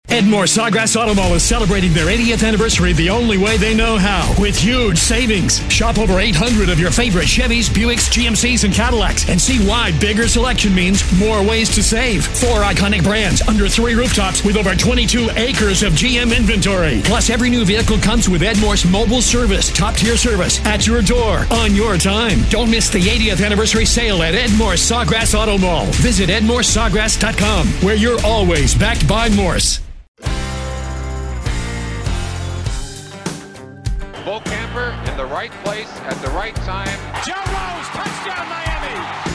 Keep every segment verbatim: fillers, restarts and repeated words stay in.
Edmore Sawgrass Auto Mall is celebrating their eightieth anniversary the only way they know how, with huge savings. Shop over eight hundred of your favorite Chevys, Buicks, G M Cs, and Cadillacs, and see why bigger selection means more ways to save. Four iconic brands under three rooftops with over twenty-two acres of G M inventory. Plus, every new vehicle comes with Edmore's mobile service, top-tier service at your door on your time. Don't miss the eightieth anniversary sale at Edmore Sawgrass Auto Mall. Visit edmore sawgrass dot com, where you're always backed by Morse. Bo Camper in the right place at the right time. Joe Rose, touchdown Miami!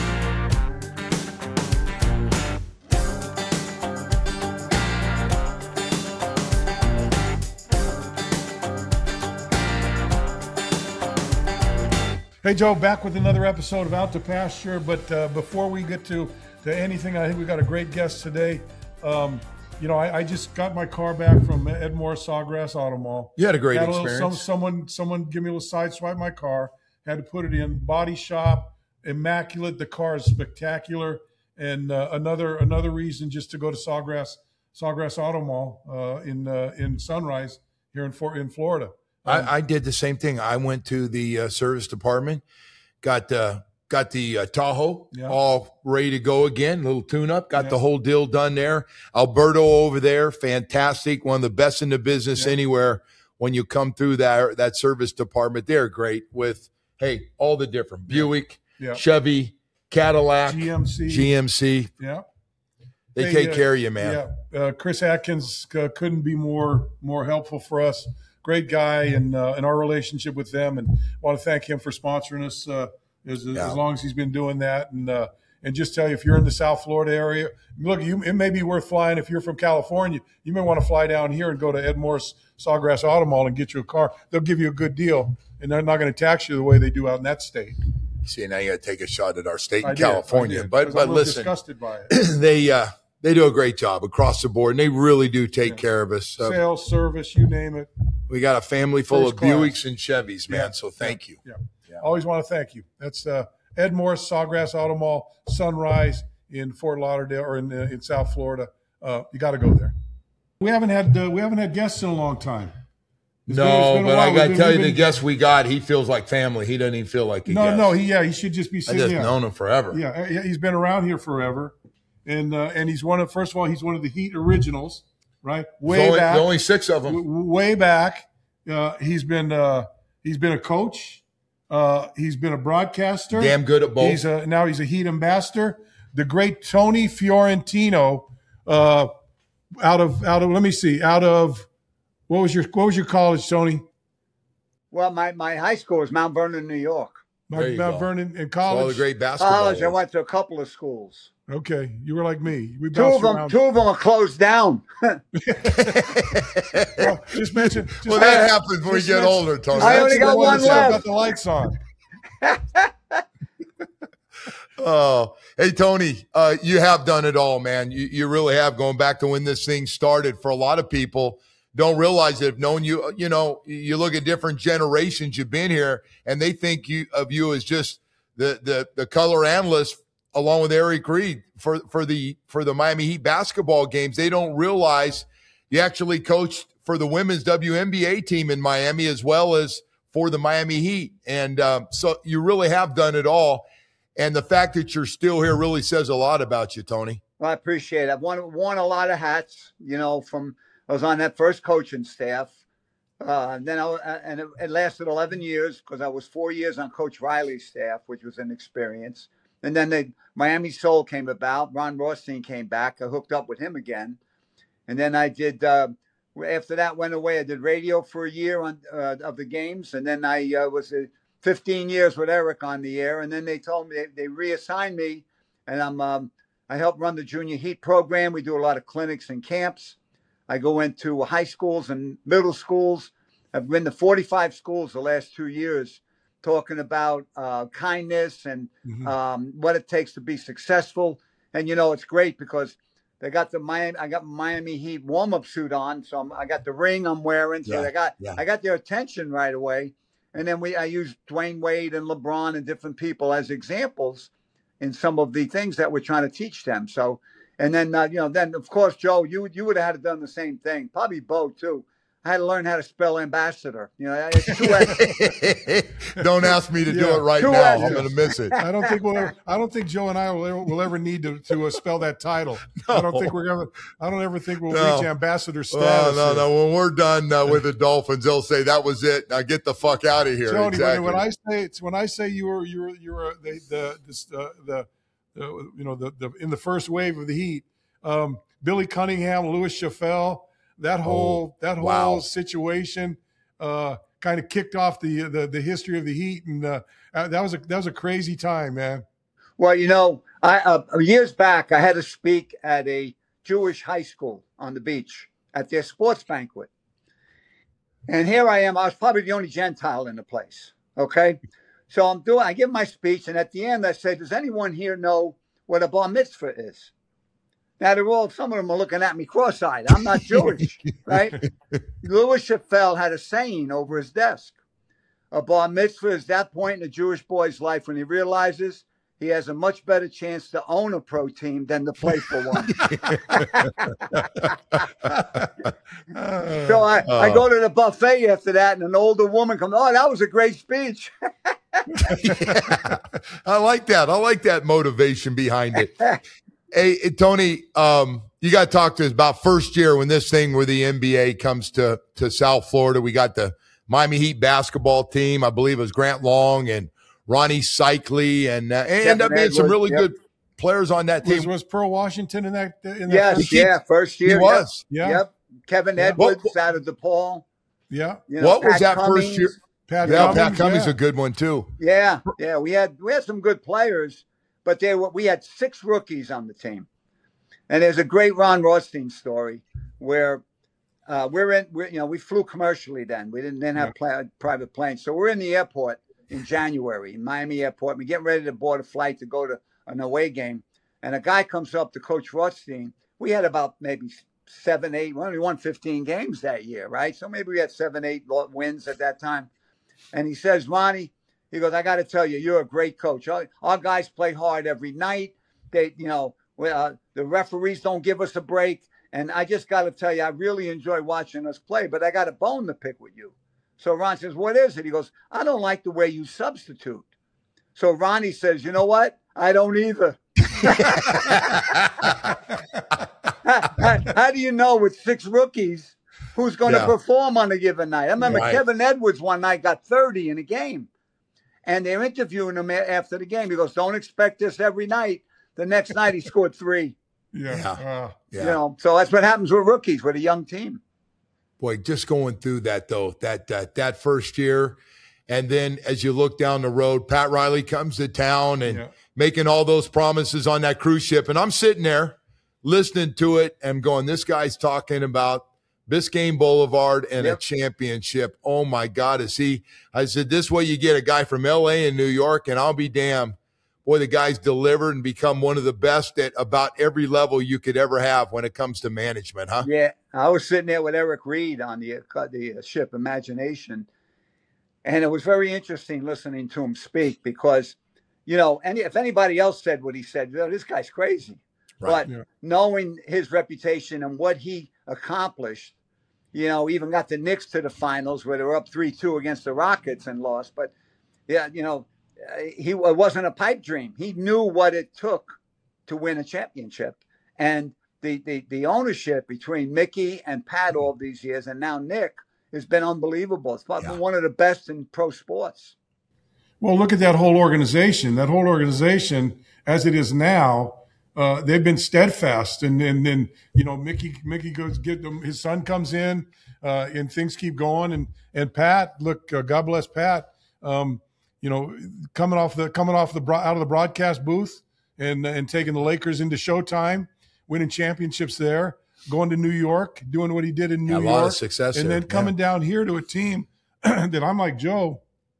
Hey, Joe, back with another episode of Out to Pasture. But uh, before we get to, to anything, I think we got a great guest today. Um, You know, I, I just got my car back from Edmore Sawgrass Auto Mall. You had a great had a little, experience. some, someone, someone give me a little sideswipe my car. Had to put it in body shop, immaculate. The car is spectacular, and uh, another another reason just to go to Sawgrass Sawgrass Auto Mall uh, in uh, in Sunrise here in For- in Florida. Um, I, I did the same thing. I went to the uh, service department, got uh, got the uh, Tahoe Yeah. all ready to go again, little tune-up, got Yeah. the whole deal done there. Alberto over there, fantastic, one of the best in the business Yeah. anywhere. When you come through that, that service department, they're great with, hey, all the different Buick, Yeah. Chevy, Cadillac, G M C. G M C. Yeah. They Hey, take uh, care of you, man. Yeah, uh, Chris Atkins uh, couldn't be more more helpful for us. Great guy, and uh, in our relationship with them, and want to thank him for sponsoring us uh, as, Yeah. as long as he's been doing that. And uh, and just tell you, if you're in the South Florida area, look, you, it may be worth flying. If you're from California, you may want to fly down here and go to Edmore's Sawgrass Auto Mall and get you a car. They'll give you a good deal, and they're not going to tax you the way they do out in that state. See, now you got to take a shot at our state in I did, I California. did, but 'cause but I'm a little listen, disgusted by it. they uh, they do a great job across the board, and they really do take Yeah. care of us. Uh, Sales, service, you name it. we got a family full First of class. Buicks and Chevys, man. Yeah. So thank you. Yeah. Always want to thank you. That's uh, Ed Morris, Sawgrass Auto Mall, Sunrise in Fort Lauderdale or in uh, in South Florida. Uh, you got to go there. We haven't had uh, we haven't had guests in a long time. It's been- it's No, been a but while. I got to We've tell been- you, the we've guest we got, he feels like family. He doesn't even feel like a been- No, guest. no, he yeah, he should just be I sitting. just yeah. known him forever. Yeah, yeah, he's been around here forever, and uh, and he's one of first of all he's one of the Heat originals, right? Way There's only, back, there's only six of them. w- way back. Uh, he's been uh, he's been a coach. Uh, he's been a broadcaster. Damn good at both. He's a, now he's a Heat ambassador. The great Tony Fiorentino, uh, out of out of let me see, out of what was your what was your college, Tony? Well, my, my high school was Mount Vernon, New York. There Mount, you Mount go. Vernon in All the college. great basketball. College, I went to a couple of schools. Okay, you were like me. We Two bounced of them, around. two of them are closed down. Well, just mention. Just Well, that happens when we just get mention- older, Tony. just I only mention got the one that's still left. Got the lights on. Oh, hey, Tony, uh, you have done it all, man. You, you really have, going back to when this thing started. For a lot of people, don't realize that have known you, you know, you look at different generations you've been here, and they think you of you as just the the the color analyst along with Eric Reed for, for the for the Miami Heat basketball games. They don't realize you actually coached for the women's W N B A team in Miami as well as for the Miami Heat. And um, so you really have done it all. And the fact that you're still here really says a lot about you, Tony. Well, I appreciate it. I've worn, worn a lot of hats, you know, from I was on that first coaching staff. Uh, and then I, and it, it lasted eleven years because I was four years on Coach Riley's staff, which was an experience. And then the Miami Soul came about. Ron Rothstein came back. I hooked up with him again. And then I did, uh, after that went away, I did radio for a year on uh, of the games. And then I uh, was uh, fifteen years with Eric on the air. And then they told me, they, they reassigned me. And I'm um, I help run the Junior Heat program. We do a lot of clinics and camps. I go into high schools and middle schools. I've been to forty-five schools the last two years talking about uh, kindness and Mhm. um, what it takes to be successful. And, you know, it's great because they got the Miami, I got Miami Heat warm-up suit on. So I'm, I got the ring I'm wearing. So Yeah, I got yeah. I got their attention right away. And then we I use Dwayne Wade and LeBron and different people as examples in some of the things that we're trying to teach them. So And then, uh, you know, then, of course, Joe, you you would have had to done the same thing. Probably Bo, too. I had to learn how to spell ambassador. You know, it's two S's. Don't ask me to do Yeah, it right two now. S's. I'm going to miss it. I don't think we'll ever, I don't think Joe and I will ever, will ever need to, to uh, spell that title. I don't think we're ever, I don't ever think we'll No. reach ambassador Oh, status. no, here. no. When we're done uh, with the Dolphins, they'll say that was it. Now get the fuck out of here. Tony, exactly. when, when I say it's when I say you were you were you were the the this, uh, the, the you know the, the in the first wave of the Heat, um, Billy Cunningham, Louis Chaffel, that whole that whole wow. situation uh, kind of kicked off the, the the history of the Heat, and uh, that was a that was a crazy time, man. Well, you know, I uh, years back, I had to speak at a Jewish high school on the beach at their sports banquet. And here I am. I was probably the only Gentile in the place. Okay. So I'm doing, I give my speech. And at the end, I say, does anyone here know what a bar mitzvah is? Now, they're all, some of them are looking at me cross-eyed. I'm not Jewish, right? Louis Chaffel had a saying over his desk. A bar mitzvah is that point in a Jewish boy's life when he realizes he has a much better chance to own a pro team than to play for one. So I, Uh, I go to the buffet after that, and an older woman comes, oh, that was a great speech. Yeah. I like that. I like that motivation behind it. Hey, Tony, um, you got to talk to us about first year when this thing where the N B A comes to, to South Florida. We got the Miami Heat basketball team. I believe it was Grant Long and Ronnie Cycli, and uh, and end up being some really yep. good players on that team. Was, was Pearl Washington in that? In that Yes, first- yeah, first year. He was. Yeah. Yep. Kevin Yeah. Edwards What- out of DePaul. Yeah. You know, What was Pat that Cummings. first year? Pat Yeah, Cummings, Pat Cummings is yeah. a good one too. Yeah, yeah, we had we had some good players, but they were, we had six rookies on the team, and there's a great Ron Rothstein story where uh, we're in. We're, you know, we flew commercially then. We didn't then have pla- private planes, so we're in the airport in January in Miami Airport. We get ready to board a flight to go to an away game, and a guy comes up to Coach Rothstein. We had about maybe seven, eight. We only won fifteen games that year, right? So maybe we had seven, eight wins at that time. And he says, Ronnie, he goes, I got to tell you, you're a great coach. Our, our guys play hard every night. They, you know, uh, the referees don't give us a break. And I just got to tell you, I really enjoy watching us play, but I got a bone to pick with you. So Ron says, what is it? He goes, I don't like the way you substitute. So Ronnie says, you know what? I don't either. how, how, how do you know with six rookies who's going to Yeah. perform on a given night? I remember Right. Kevin Edwards one night got thirty in a game. And they're interviewing him a- after the game. He goes, don't expect this every night. The next night he scored three. Yeah. Yeah. Uh, Yeah. You know, so that's what happens with rookies, with a young team. Boy, just going through that though, that that that first year, and then as you look down the road, Pat Riley comes to town and Yeah. making all those promises on that cruise ship, and I'm sitting there listening to it and going, "This guy's talking about Biscayne Boulevard and Yep. a championship. Oh my God, is he?" I said, "This way you get a guy from L A and New York, and I'll be damned." Boy, the guy's delivered and become one of the best at about every level you could ever have when it comes to management, huh? Yeah, I was sitting there with Eric Reed on the uh, the ship Imagination, and it was very interesting listening to him speak because, you know, any if anybody else said what he said, you know, this guy's crazy. Right. But Yeah. knowing his reputation and what he accomplished, you know, even got the Knicks to the finals where they were up three two against the Rockets and lost. But yeah, you know, uh, he it wasn't a pipe dream. He knew what it took to win a championship, and the the the ownership between Mickey and Pat all these years, and now Nick, has been unbelievable. It's probably Yeah. one of the best in pro sports. Well, look at that whole organization. That whole organization, as it is now, uh, they've been steadfast. And and then you know, Mickey Mickey goes get them. His son comes in, uh, and things keep going. And and Pat, look, uh, God bless Pat. Um, you know, coming off the coming off the bro- out of the broadcast booth and and taking the Lakers into Showtime, winning championships there, going to New York, doing what he did in New Yeah, a York, lot of success and there, then coming down here to a team that I'm like, Joe,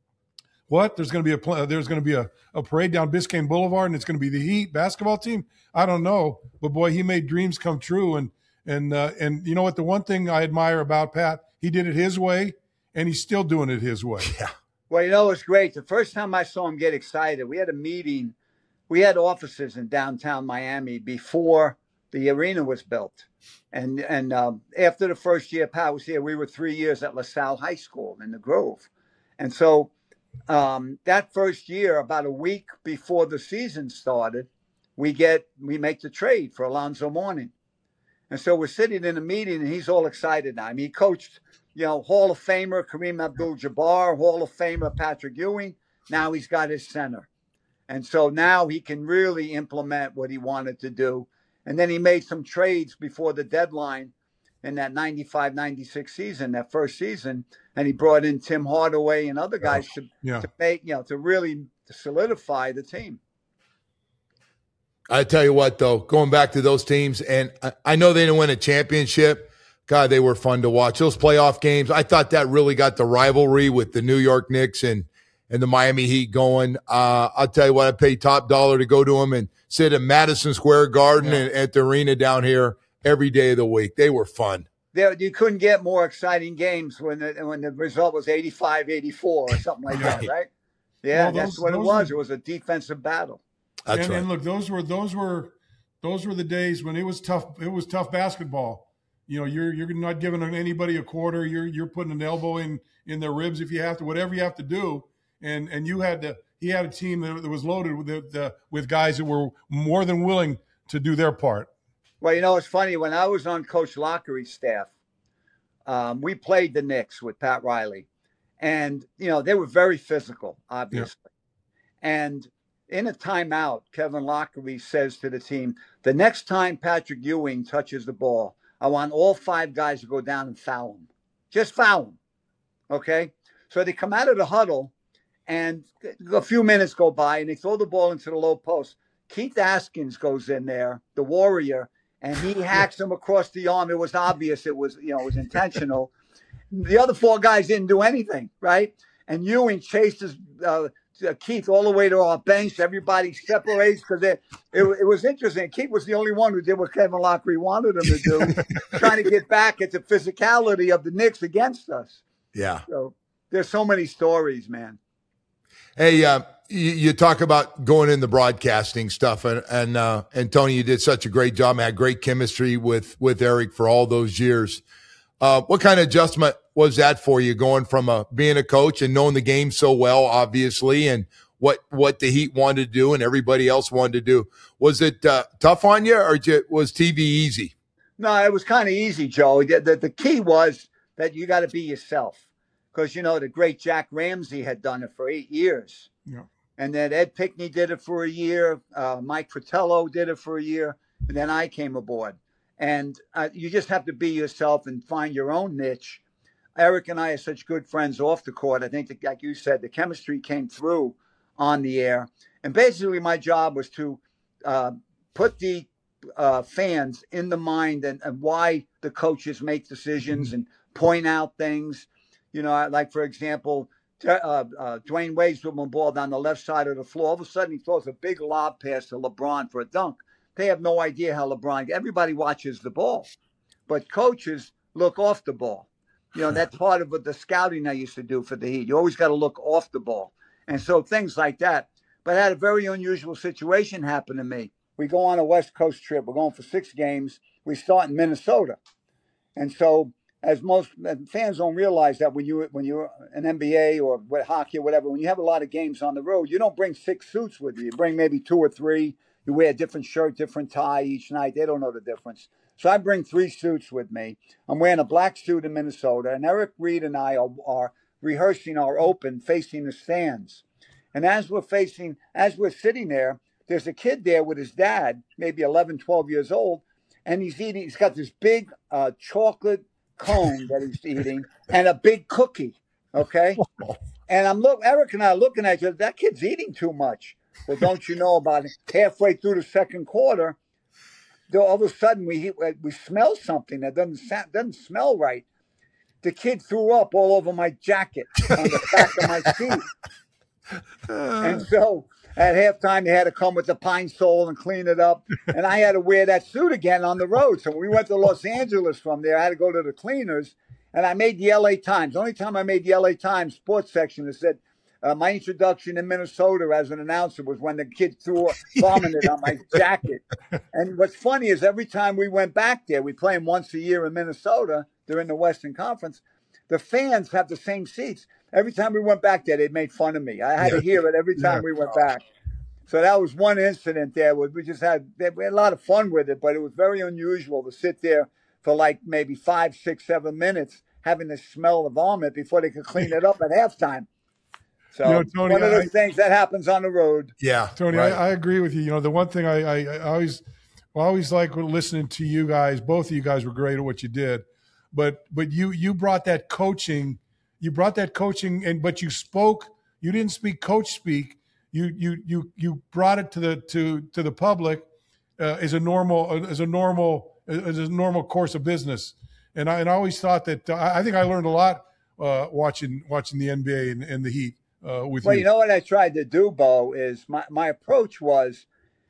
what? There's going to be a pl- there's going to be a, a parade down Biscayne Boulevard, and it's going to be the Heat basketball team. I don't know, but boy, he made dreams come true. And and uh, and you know what? The one thing I admire about Pat, he did it his way, and he's still doing it his way. Yeah. Well, you know, it's great. The first time I saw him get excited, we had a meeting. We had offices in downtown Miami before the arena was built. And and um, after the first year Pat was here, we were three years at LaSalle High School in the Grove. And so um, that first year, about a week before the season started, we get we make the trade for Alonzo Mourning. And so we're sitting in a meeting, and he's all excited now. I mean, he coached, you know, Hall of Famer Kareem Abdul-Jabbar, Hall of Famer Patrick Ewing. Now he's got his center. And so now he can really implement what he wanted to do. And then he made some trades before the deadline in that ninety-five ninety-six season, that first season. And he brought in Tim Hardaway and other guys to, yeah. to make, you know, to really solidify the team. I tell you what, though, going back to those teams, and I, I know they didn't win a championship. God, they were fun to watch. Those playoff games, I thought that really got the rivalry with the New York Knicks and, and the Miami Heat going. Uh, I'll tell you what, I paid top dollar to go to them and sit at Madison Square Garden yeah. and at the arena down here every day of the week. They were fun. There, you couldn't get more exciting games when the, when the result was eighty-five eighty-four or something like that, right? Yeah, well, those, that's what it was. Are, it was a defensive battle. That's and, right. and look, those were those were those were the days when it was tough. It was tough basketball. You know, you're you're not giving anybody a quarter. You're you're putting an elbow in in their ribs if you have to. Whatever you have to do. And and you had to. He had a team that, that was loaded with the, the, with guys that were more than willing to do their part. Well, you know, it's funny. When I was on Coach Lockery's staff, um, we played the Knicks with Pat Riley, and you know they were very physical, obviously, yeah. and. In a timeout, Kevin Lockery says to the team, the next time Patrick Ewing touches the ball, I want all five guys to go down and foul him. Just foul him. Okay? So they come out of the huddle, and a few minutes go by, and they throw the ball into the low post. Keith Askins goes in there, the Warrior, and he hacks him across the arm. It was obvious it was, you know, it was intentional. The other four guys didn't do anything, right? And Ewing chases uh, Keith all the way to our bench. Everybody separates because it, it, it was interesting. Keith was the only one who did what Kevin Lockery wanted him to do, trying to get back at the physicality of the Knicks against us. Yeah. So there's so many stories, man. Hey, uh, you, you talk about going in the broadcasting stuff, and and uh, and Tony, you did such a great job. Had great chemistry with with Eric for all those years. Uh, what kind of adjustment was that for you, going from a, being a coach and knowing the game so well, obviously, and what, what the Heat wanted to do and everybody else wanted to do? Was it uh, tough on you, or was T V easy? No, it was kind of easy, Joe. The, the, the key was that you got to be yourself, because, you know, the great Jack Ramsey had done it for eight years. Yeah. And then Ed Pickney did it for a year. Uh, Mike Fratello did it for a year. And then I came aboard. And uh, you just have to be yourself and find your own niche. Eric and I are such good friends off the court. I think, that, like you said, the chemistry came through on the air. And basically my job was to uh, put the uh, fans in the mind and, and why the coaches make decisions and point out things. You know, like, for example, uh, uh, Dwayne Wade's with a ball down the left side of the floor. All of a sudden he throws a big lob pass to LeBron for a dunk. They have no idea how LeBron, everybody watches the ball, but coaches look off the ball. You know, that's part of what the scouting I used to do for the Heat. You always got to look off the ball. And so things like that. But I had a very unusual situation happen to me. We go on a West Coast trip. We're going for six games. We start in Minnesota. And so as most fans don't realize that when, you, when you're an N B A or hockey or whatever, when you have a lot of games on the road, you don't bring six suits with you. You bring maybe two or three. You wear a different shirt, different tie each night. They don't know the difference. So I bring three suits with me. I'm wearing a black suit in Minnesota, and Eric Reed and I are, are rehearsing our open facing the stands. And as we're facing, as we're sitting there, there's a kid there with his dad, maybe eleven, twelve years old, and he's eating, he's got this big uh, chocolate cone that he's eating and a big cookie, okay? And I'm look, Eric and I are looking at you, that kid's eating too much. Well, don't you know about it? Halfway through the second quarter, all of a sudden we we smell something that doesn't doesn't smell right. The kid threw up all over my jacket on the back of my suit. And so at halftime, they had to come with the Pine Sol and clean it up. And I had to wear that suit again on the road. So when we went to Los Angeles from there, I had to go to the cleaners. And I made the L A Times. The only time I made the L A Times sports section, it said, Uh, my introduction in Minnesota as an announcer was when the kid threw vomited on my jacket. And what's funny is every time we went back there, we play them once a year in Minnesota during the Western Conference. The fans have the same seats. Every time we went back there, they made fun of me. I had yeah. to hear it every time yeah. we went back. So that was one incident there. Where we just had, we had a lot of fun with it, but it was very unusual to sit there for like maybe five, six, seven minutes having to smell the vomit before they could clean it up at halftime. So you know, Tony, one of those I, things that happens on the road. Yeah, Tony, right. I, I agree with you. You know, the one thing I, I, I always, I always like listening to you guys. Both of you guys were great at what you did, but but you you brought that coaching, you brought that coaching, and but you spoke. You didn't speak coach speak. You you you you brought it to the to to the public uh, as a normal as a normal as a normal course of business. And I and I always thought that uh, I think I learned a lot uh, watching watching the N B A and, and the Heat. Uh, with well, you. you know what I tried to do, Bo, is my, my approach was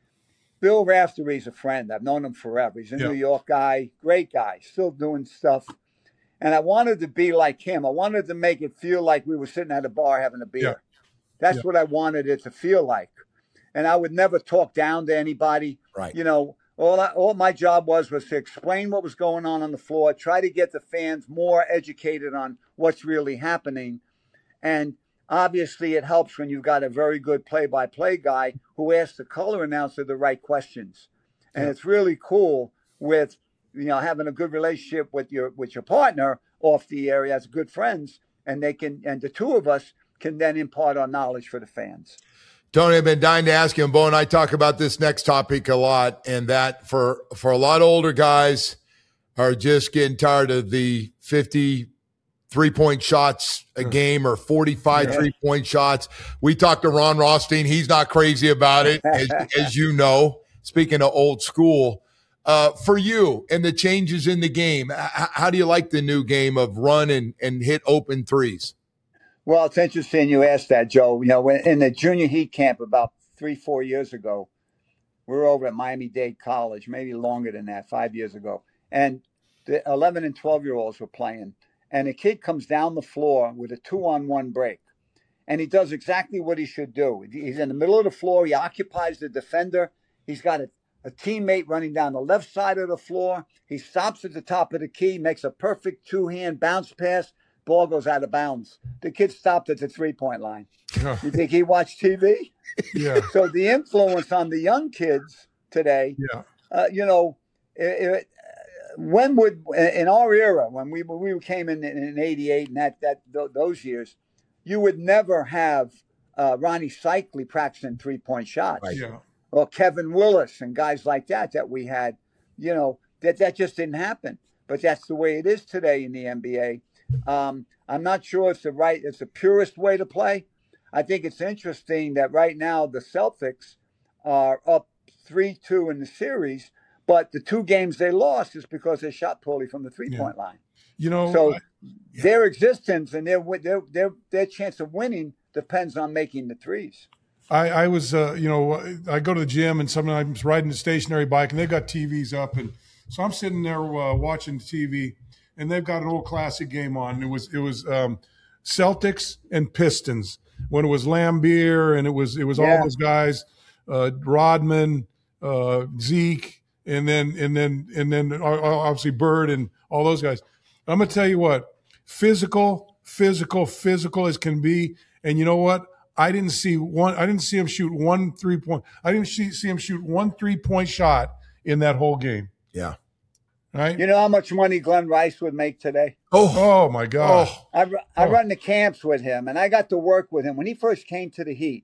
Bill Raftery's a friend. I've known him forever. He's a yeah. New York guy, great guy, still doing stuff. And I wanted to be like him. I wanted to make it feel like we were sitting at a bar having a beer. Yeah. That's yeah. what I wanted it to feel like. And I would never talk down to anybody. Right. You know, all I, all my job was was to explain what was going on on the floor, try to get the fans more educated on what's really happening. And obviously, it helps when you've got a very good play-by-play guy who asks the color announcer the right questions. And yeah. it's really cool with, you know, having a good relationship with your with your partner off the air as good friends, and they can and the two of us can then impart our knowledge for the fans. Tony, I've been dying to ask you, and Bo and I talk about this next topic a lot, and that for for a lot of older guys are just getting tired of the fifty three-point shots a game or forty-five yeah. three-point shots. We talked to Ron Rothstein. He's not crazy about it, as, as you know. Speaking of old school, uh, for you and the changes in the game, h- how do you like the new game of run and, and hit open threes? Well, it's interesting you asked that, Joe. You know, when, in the junior heat camp about three, four years ago, we were over at Miami-Dade College, maybe longer than that, five years ago. And the eleven and twelve-year-olds were playing. And a kid comes down the floor with a two-on-one break. And he does exactly what he should do. He's in the middle of the floor. He occupies the defender. He's got a, a teammate running down the left side of the floor. He stops at the top of the key, makes a perfect two-hand bounce pass. Ball goes out of bounds. The kid stopped at the three-point line. You think he watched T V? Yeah. So the influence on the young kids today, yeah. uh, you know, it, it, when would in our era when we we came in in eighty-eight and that that those years, you would never have uh, Ronnie Cycli practicing three point shots, right. yeah. or Kevin Willis and guys like that that we had. You know that that just didn't happen. But that's the way it is today in the N B A. Um, I'm not sure it's the right, it's the purest way to play. I think it's interesting that right now the Celtics are up three two in the series. But the two games they lost is because they shot poorly from the three-point yeah. line. You know, so I, yeah. their existence and their their their their chance of winning depends on making the threes. I, I was, uh, you know, I go to the gym and sometimes riding the stationary bike, and they've got T Vs up, and so I'm sitting there uh, watching the T V, and they've got an old classic game on. It was it was um, Celtics and Pistons when it was Lambeer and it was it was yeah. all those guys, uh, Rodman, uh, Zeke. And then, and then, and then, obviously Bird and all those guys. I'm gonna tell you what, physical, physical, physical as can be. And you know what? I didn't see one. I didn't see him shoot one three point. I didn't see, see him shoot one three point shot in that whole game. Yeah. Right. You know how much money Glenn Rice would make today? Oh, oh my God! Oh. I I oh. run the camps with him, and I got to work with him when he first came to the Heat.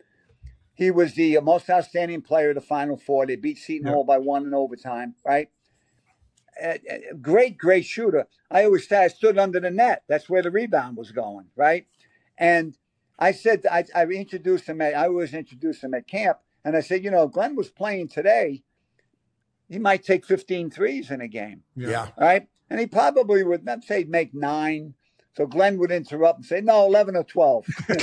He was the most outstanding player of the Final Four. They beat Seton yeah. Hall by one in overtime, right? Uh, great, great shooter. I always say I stood under the net. That's where the rebound was going, right? And I said, I, I introduced him at, I always introduced him at camp. And I said, you know, Glenn was playing today. He might take fifteen threes in a game. Yeah. Right? And he probably would, let's say, make nine. So Glenn would interrupt and say, no, eleven or twelve.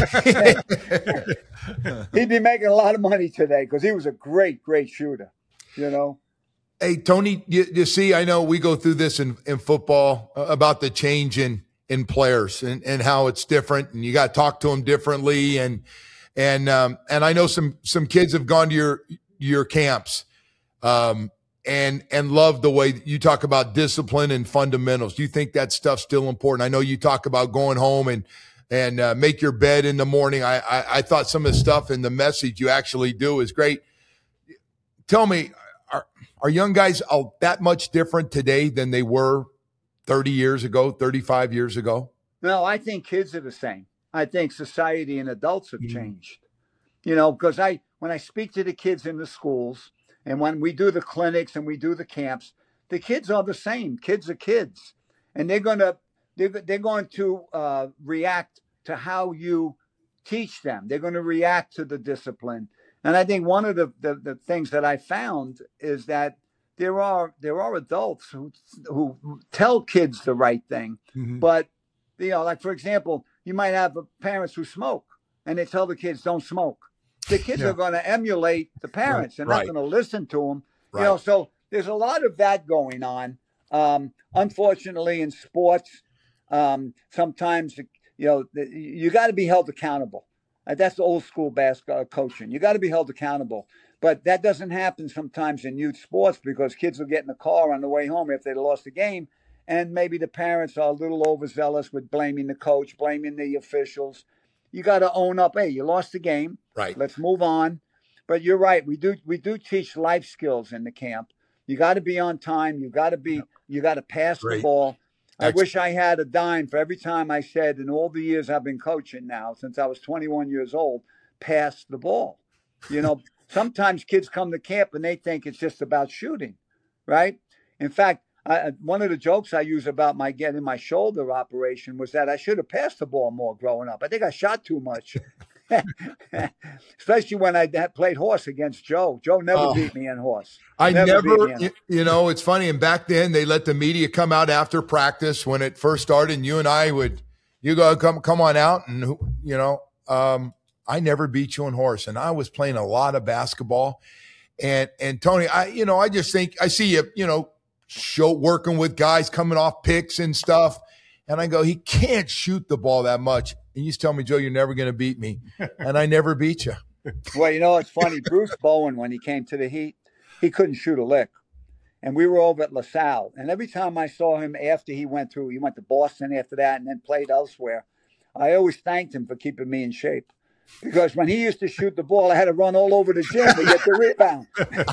He'd be making a lot of money today because he was a great, great shooter, you know. Hey, Tony, you, you see, I know we go through this in, in football uh, about the change in, in players and, and how it's different, and you got to talk to them differently. And and um, and I know some some kids have gone to your your camps um, and and love the way you talk about discipline and fundamentals. Do you think that stuff's still important? I know you talk about going home and and uh, make your bed in the morning. I, I I thought some of the stuff in the message you actually do is great. Tell me, are are young guys all that much different today than they were thirty years ago, thirty-five years ago? No, I think kids are the same. I think society and adults have changed. You know, because I when I speak to the kids in the schools and when we do the clinics and we do the camps, the kids are the same. Kids are kids, and they're gonna they're they're going to uh, react to how you teach them. They're going to react to the discipline. And I think one of the, the, the things that I found is that there are there are adults who who tell kids the right thing, mm-hmm. but you know, like for example, you might have parents who smoke and they tell the kids don't smoke. The kids yeah. are going to emulate the parents. They're right. not going to listen to them. Right. You know, so there's a lot of that going on. Um, unfortunately, in sports, um, sometimes you know you got to be held accountable. Uh, that's the old school basketball coaching. You got to be held accountable. But that doesn't happen sometimes in youth sports because kids will get in the car on the way home if they lost the game. And maybe the parents are a little overzealous with blaming the coach, blaming the officials. You got to own up. Hey, you lost the game. Right. Let's move on. But you're right. We do we do teach life skills in the camp. You got to be on time. You got to be. You got to pass Great. the ball. I Excellent. wish I had a dime for every time I said in all the years I've been coaching now, since I was twenty-one years old, pass the ball. You know, sometimes kids come to camp and they think it's just about shooting, right? In fact, I, one of the jokes I use about my getting my shoulder operation was that I should have passed the ball more growing up. I think I shot too much, especially when I played horse against Joe. Joe never oh, beat me in horse. I never, never in you know, it's funny. And back then they let the media come out after practice when it first started. And you and I would, you go, come, come on out. And, you know, um, I never beat you in horse. And I was playing a lot of basketball. And, and Tony, I, you know, I just think I see you, you know, show working with guys coming off picks and stuff. And I go, he can't shoot the ball that much. And you just tell me, Joe, you're never going to beat me. And I never beat you. Well, you know, it's funny. Bruce Bowen, when he came to the Heat, he couldn't shoot a lick. And we were over at LaSalle. And every time I saw him after he went through, he went to Boston after that and then played elsewhere, I always thanked him for keeping me in shape. Because when he used to shoot the ball, I had to run all over the gym to get the rebound.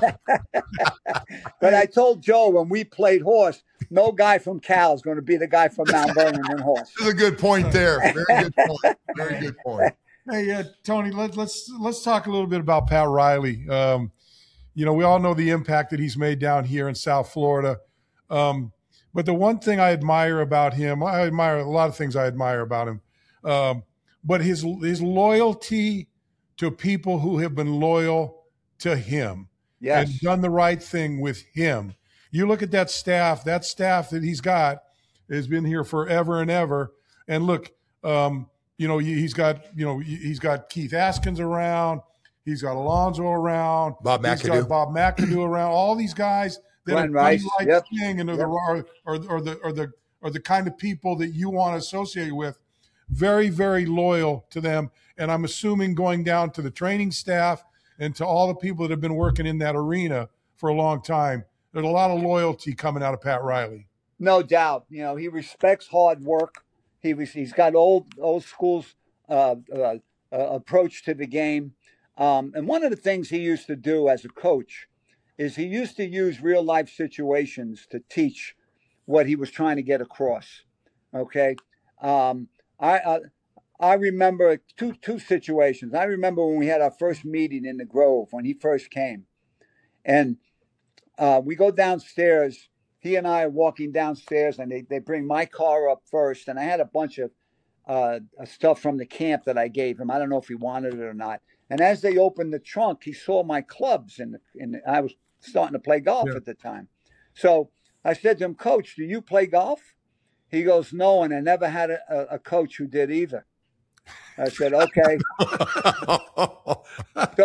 But I told Joe when we played horse, no guy from Cal is going to be the guy from Mount Vernon in horse. That's a good point there. Very good point. Very good point. Hey, uh, Tony, let, let's let's talk a little bit about Pat Riley. Um, you know, we all know the impact that he's made down here in South Florida. Um, but the one thing I admire about him, I admire a lot of things I admire about him. Um, But his his loyalty to people who have been loyal to him yes. and done the right thing with him. You look at that staff, that staff that he's got has been here forever and ever. And look, um, you know, he's got, you know, he's got Keith Askins around. He's got Alonzo around. Bob McAdoo. He's got Bob McAdoo around. All these guys that Glenn are Rice. like Yep. King and are, Yep. the, are, are, are the are the are the kind of people that you want to associate with. Very, very loyal to them. And I'm assuming going down to the training staff and to all the people that have been working in that arena for a long time, there's a lot of loyalty coming out of Pat Riley. No doubt. You know, he respects hard work. He was, he's got old old school's uh, uh, uh, approach to the game. Um, and one of the things he used to do as a coach is he used to use real life situations to teach what he was trying to get across. Okay. Um, I uh, I remember two two situations. I remember when we had our first meeting in the Grove when he first came, and uh, we go downstairs. He and I are walking downstairs, and they, they bring my car up first. And I had a bunch of uh, stuff from the camp that I gave him. I don't know if he wanted it or not. And as they opened the trunk, he saw my clubs, and in the, I was starting to play golf yeah. at the time. So I said to him, "Coach, do you play golf?" He goes, "No, and I never had a, a coach who did either." I said, "Okay." so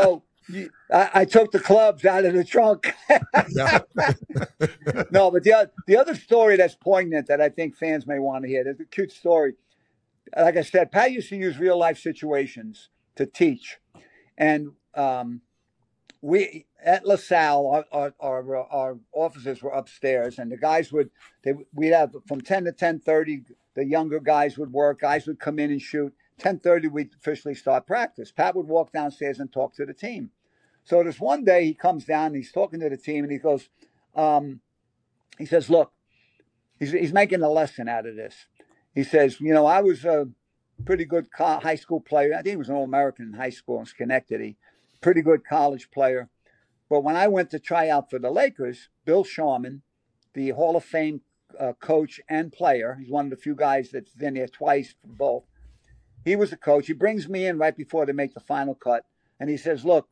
You, I, I took the clubs out of the trunk. No, but the other, the other story that's poignant that I think fans may want to hear, there's a cute story. Like I said, Pat used to use real life situations to teach. And um, we at LaSalle, our, our, our, our offices were upstairs, and the guys would, they, we'd have from ten to ten thirty, the younger guys would work, guys would come in and shoot. ten thirty, we'd officially start practice. Pat would walk downstairs and talk to the team. So this one day he comes down and he's talking to the team and he goes, um, he says, look, he's, he's making a lesson out of this. He says, you know, I was a pretty good co- high school player. I think he was an All-American in high school in Schenectady. Pretty good college player. But when I went to try out for the Lakers, Bill Sharman, the Hall of Fame uh, coach and player, he's one of the few guys that's been there twice for both. He was a coach. He brings me in right before they make the final cut. And he says, look,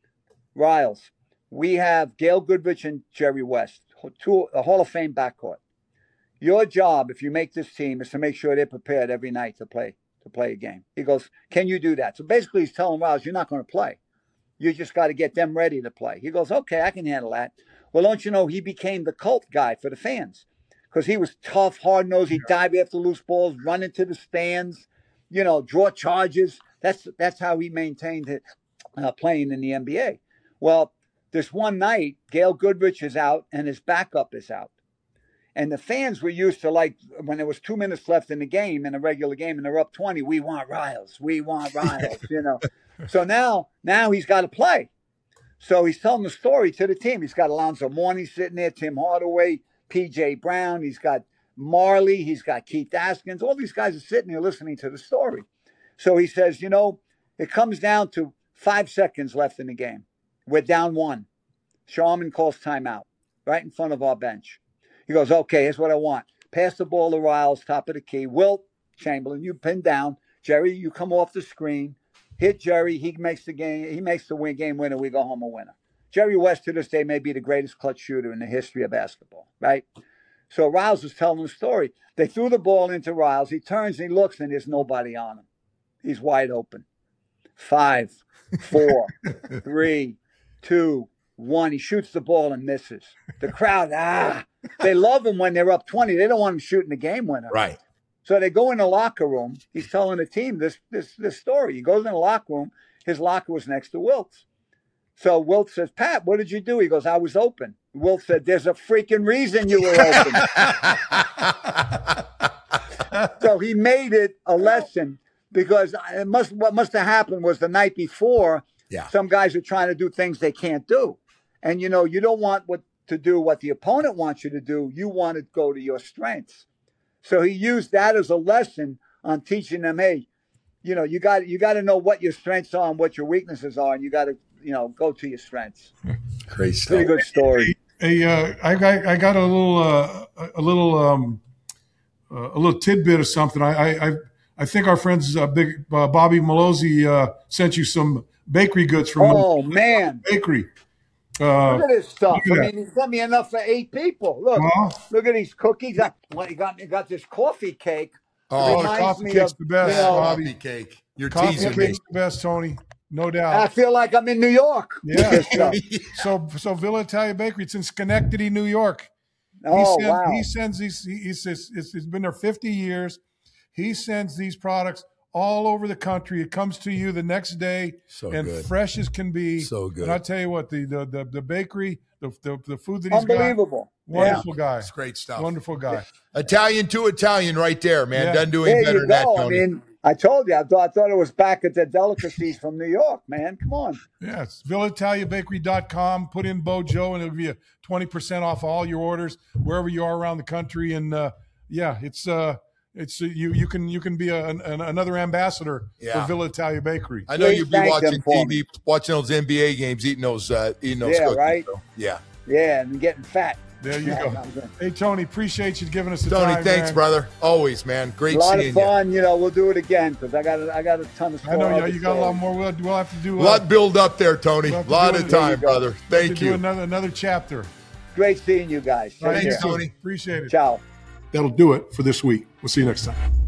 Riles, we have Gail Goodrich and Jerry West, two, a Hall of Fame backcourt. Your job, if you make this team, is to make sure they're prepared every night to play to play a game. He goes, can you do that? So basically he's telling Riles, you're not going to play. You just got to get them ready to play. He goes, okay, I can handle that. Well, don't you know he became the cult guy for the fans because he was tough, hard-nosed. He'd dive after loose balls, run into the stands, you know, draw charges. That's that's how he maintained it uh, playing in the N B A. Well, this one night, Gail Goodrich is out and his backup is out. And the fans were used to, like, when there was two minutes left in the game, in a regular game, and they're up twenty, we want Riles, we want Riles, you know. So now, now he's got to play. So he's telling the story to the team. He's got Alonzo Mourning sitting there, Tim Hardaway, P J Brown. He's got Marley. He's got Keith Askins. All these guys are sitting there listening to the story. So he says, you know, it comes down to five seconds left in the game. We're down one. Sharman calls timeout right in front of our bench. He goes, okay, here's what I want. Pass the ball to Riles, top of the key. Wilt Chamberlain, you pin down. Jerry, you come off the screen. Hit Jerry. He makes the game. He makes the win game winner. We go home a winner. Jerry West to this day may be the greatest clutch shooter in the history of basketball, right? So Riles was telling the story. They threw the ball into Riles. He turns and he looks, and there's nobody on him. He's wide open. Five, four, three, two, one. He shoots the ball and misses. The crowd, ah, they love him when they're up twenty. They don't want him shooting the game winner. Right. So they go in the locker room. He's telling the team this this this story. He goes in the locker room. His locker was next to Wilt's. So Wilt says, Pat, what did you do? He goes, I was open. Wilt said, there's a freaking reason you were open. So he made it a lesson because it must what must have happened was the night before, yeah. some guys are trying to do things they can't do. And, you know, you don't want what to do what the opponent wants you to do. You want to go to your strengths. So he used that as a lesson on teaching them, hey, you know, you got you got to know what your strengths are and what your weaknesses are, and you got to, you know, go to your strengths. Great stuff. Pretty good story. Hey, uh, I got I got a little uh, a little um, uh, a little tidbit of something. I I I think our friends uh, Big uh, Bobby Malozzi uh, sent you some bakery goods from Oh man, bakery. Uh, look at this stuff. at I that. mean, he sent me enough for eight people. Look, Well, look at these cookies. I, well, he got he got this coffee cake. Oh, It the reminds coffee me cake's of, the best, you know, Bobby. Coffee cake. You're Coffee teasing me. cake's the best, Tony. No I doubt. feel like I'm in New York. with Yeah. this stuff. So so Villa Italia Bakery. It's in Schenectady, New York. He Oh sends, wow. He sends these. He, he says it's, it's been there fifty years. He sends these products all over the country. It comes to you the next day, So and good. fresh as can be. So good. And I tell you what, the the the, the bakery, the, the the food that he's Unbelievable. got, wonderful guy, It's great stuff. wonderful guy. Italian to Italian right there, man. Yeah. Doesn't do any There better you than that, go. I Tony. mean, I told you. I thought I thought it was back at the delicacies from New York, man. Come on. Yeah, it's villa italia bakery dot com. Put in Bojo, and it'll be a twenty percent off all your orders wherever you are around the country. And uh, yeah, it's uh, it's uh, you you can you can be a, an, another ambassador Yeah. for Villa Italia Bakery. I know Please you'll be thank watching them for T V, watching those N B A games, eating those, uh, eating those Yeah, cookies. right. So, yeah. Yeah, and getting fat. There you Yeah, go. I'm good. Hey Tony, appreciate you giving us the Tony, time. thanks, man. brother. Always, man. Great A lot seeing of fun. You. know, we'll do it again because I got a, I got a ton of. I know other you, you got a lot stories. more. We'll, we'll have to do you. uh, A lot build up there, Tony. We'll A have to lot do of it. There you time, go. brother. we'll have Thank to do you. another another chapter. Great seeing you guys. Take Thanks, care. Tony. Appreciate it. Ciao. That'll do it for this week. We'll see you next time.